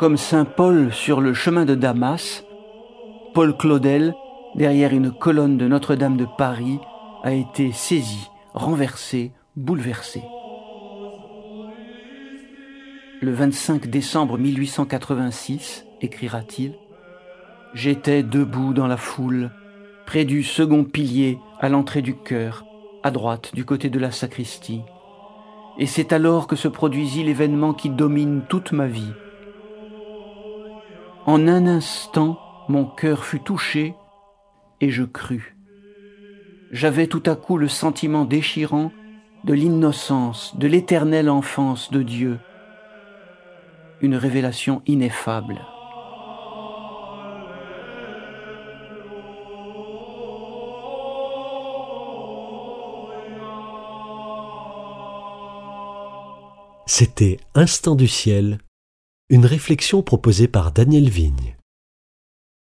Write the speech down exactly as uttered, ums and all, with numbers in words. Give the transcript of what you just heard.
Comme saint Paul sur le chemin de Damas, Paul Claudel, derrière une colonne de Notre-Dame de Paris, a été saisi, renversé, bouleversé. Le vingt-cinq décembre mille huit cent quatre-vingt-six, écrira-t-il, « J'étais debout dans la foule, près du second pilier à l'entrée du chœur, à droite du côté de la sacristie. Et c'est alors que se produisit l'événement qui domine toute ma vie. En un instant, mon cœur fut touché et je crus. J'avais tout à coup le sentiment déchirant de l'innocence, de l'éternelle enfance de Dieu. Une révélation ineffable. » C'était Instant du ciel, une réflexion proposée par Daniel Vigne.